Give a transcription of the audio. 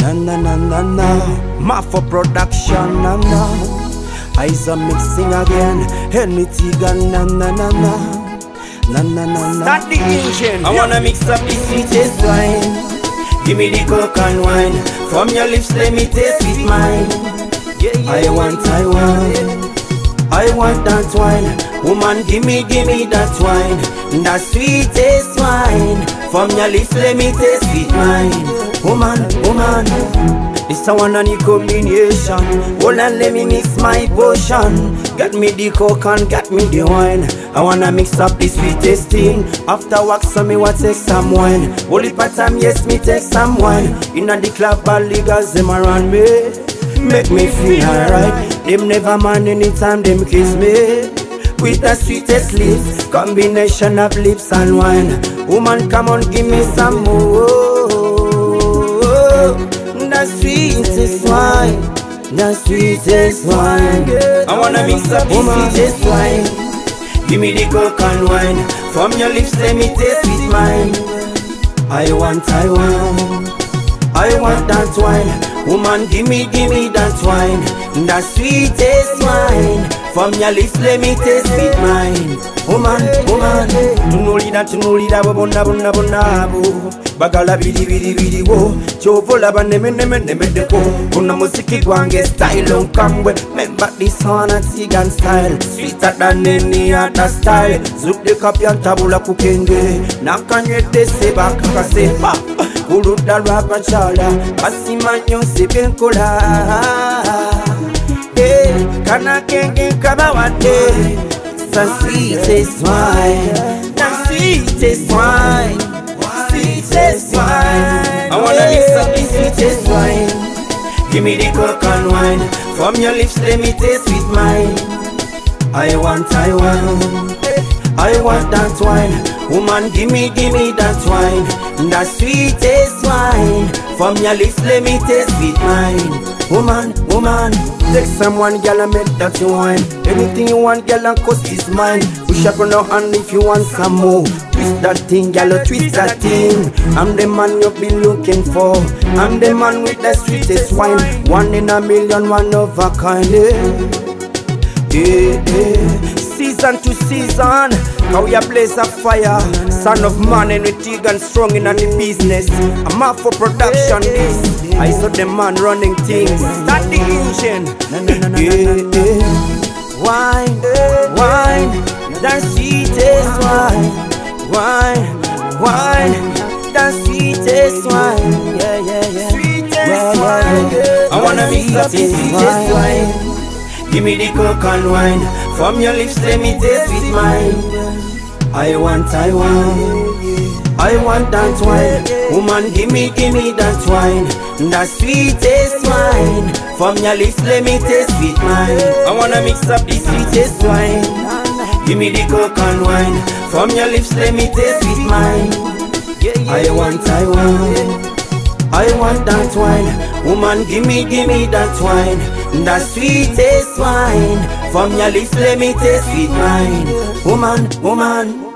Na na na na na, Mafo production na na. Eyes are mixing again, Henry Tigan na na na na. Na na na na. Start the engine. I wanna mix up the sweetest wine. Give me the coke and wine. From your lips let me taste it mine. I want that wine. Woman, give me that wine. That sweetest wine. From your lips let me taste it mine. Woman, this a one and the combination. Hold on, let me mix my potion. Got me the coke and got me the wine. I wanna mix up the sweetest thing. After work, so me want take some wine. Hold it part time, yes, me take some wine. Inna the club, ball leaguers, them around me. Make me feel alright. Them never mind anytime them kiss me. With the sweetest lips, combination of lips and wine. Woman, come on, give me some more. The sweetest wine, the sweetest wine. I wanna mix up the sweetest wine. Give me the coke and wine. From your lips, let me taste it mine. I want that wine. Woman, give me that wine. The sweetest wine. From your lips, let me taste it mine. Woman. Tunulida, bonda, bagala bidi wo. Chovola neme ko. Kuna musiki gwange style on kamwe. Remember this one a Tigan style. Sweeter than any other style. Zouk de kapian tabula kukenge. Nakanye de seba kakaseba. Kuruda rapa chala. Pasimanyo sebenkola. Kana kenge kabawate. The sweetest wine. The sweetest wine. Sweetest wine. I wanna mix up the sweetest wine. Give me the coke and wine. From your lips let me taste with mine. I want that wine. Woman, give me that wine. The sweetest wine. From your lips let me taste with mine. Woman, take someone, girl, and make that wine. Anything you want, girl, and cost is mine. Push up on your hand if you want some more. Twist that thing, girl, twist that thing. I'm the man you've been looking for. I'm the man with the sweetest wine. One in a million, one of a kind. Season to season, how we a blaze a fire. Son of man and with Tigan strong in the business. I'm out for production this. I saw the man running things. Start the engine. Wine, the sweetest wine. Wine, the sweetest wine. Yeah. Sweetest wine. I wanna mix up the sweetest wine. Give me the coke and wine. From your lips let me taste with mine. I want that wine. Woman, give me that wine. The sweetest wine. From your lips let me taste with mine. I wanna mix up the sweetest wine. Give me the coke and wine. From your lips let me taste with mine. I want that wine. Woman, give me that wine. The sweetest wine. From your lips let me taste with mine. Woman.